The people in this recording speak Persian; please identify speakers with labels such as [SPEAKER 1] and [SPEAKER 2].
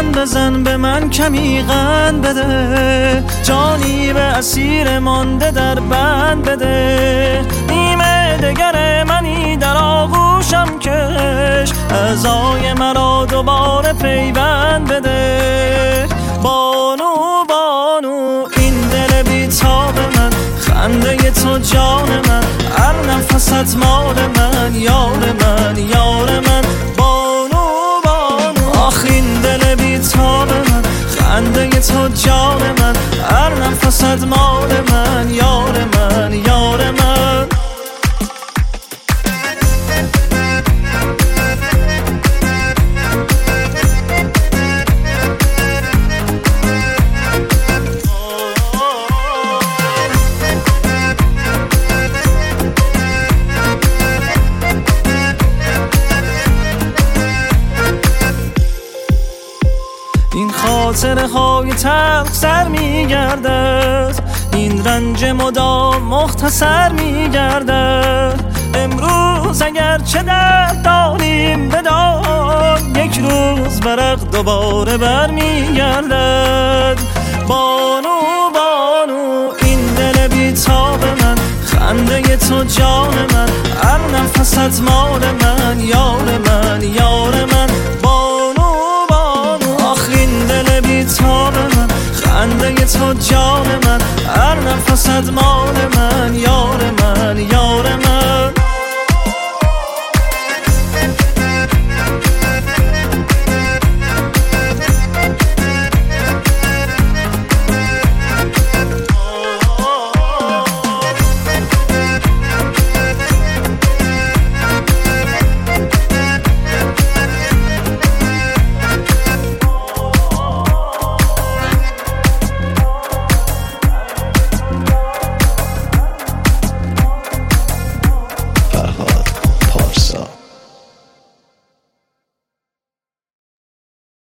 [SPEAKER 1] جان بزن به من کمی قند بده، جانی به اسیر مانده در بند بده. نیمه دگر منی در آغوشم کش، اعضای مرا دوباره پیوند بده. بانو بانو این دل بیتاب من، خنده تو جان من، هر نفست مال من، یار من یار من. بانو بانو آخ این دل بیتاب من، خنده تو جان من، هر نفست مال من، یار من یار من. این خاطره های تلخ سر میگردد، این رنج مدام مختصر میگردد. امروز اگر چه درد داریم بدان، یک روز ورق دوباره برمیگردد. بانو بانو این دل بیتاب من، خنده تو جان من، هر نفست مال من، یار من یار من. بانو بانو آخ این دل بیتاب من، خنده تو جان من، هر نفست مال